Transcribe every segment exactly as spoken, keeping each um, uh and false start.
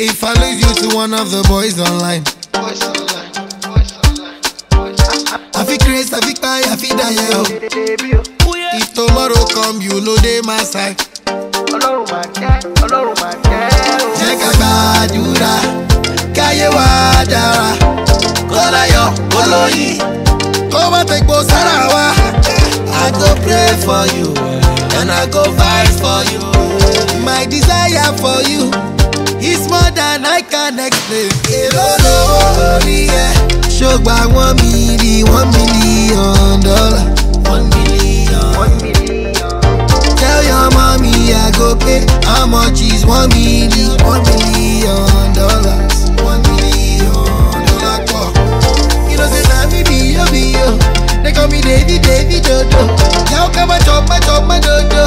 If I lose you to one of the boys online, boys online, boys online, boys online. I feel crazy, I feel cry, I feel die. If tomorrow come, you know they my side. Ọlọ́run máa jẹ́, Ọlọ́run máa jẹ́ o. Jẹ́ ká gbàdúrà, káyé wa dára. Kó láyọ̀, kó lóyìn, kó má tẹ̀gbọ́ sára wa. I go pray for you, and I go fight for you. My desire for you is more than I can explain. Èrò lówó orí ẹ̀, ṣògbà one million, one million dollar. One million, one million. Tell your mommy I go pay. How much is one million? One million dollars. One million dollar call. You know say na me be yo be yo. They call me Davy Davy Dodo. Now come and chop my chop my dodo.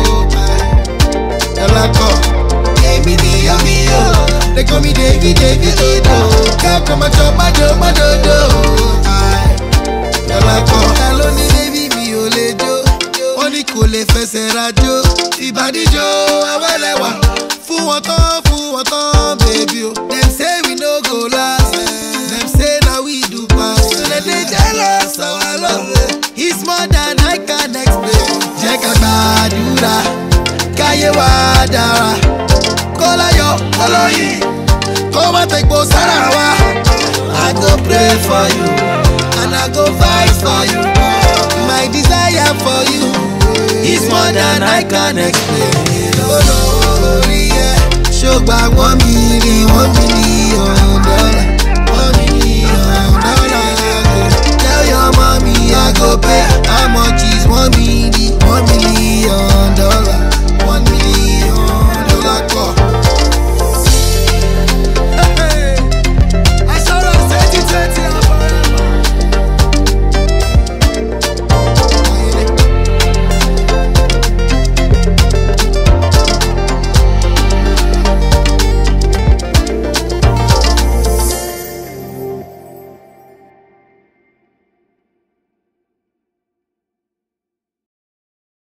Dollar call. Davy be yo be yo. They call me Davy Davy Dodo. Now come and chop my chop my dodo. Dollar call. Hello ni baby mi o le jo. Oni kò lè fẹsẹ̀ rajo. Ìbàdíjọ́ awẹ́lẹ́wà. Fún wọn tán, fún wọn tán, baby o. Dem say we no go last. Dem say na we do pass. So dem dey jealous of our love. It's more than I can explain. Jẹ́ ká gbàdúrà, káyé wa dára. Kó láyọ̀, kó lóyìn, kó má tẹ̀gbọ́ sára wa. I go pray for you, and I go fight for you. My desire for you is more than I can explain. Oh no, yeah. Ṣògbà one million, one million.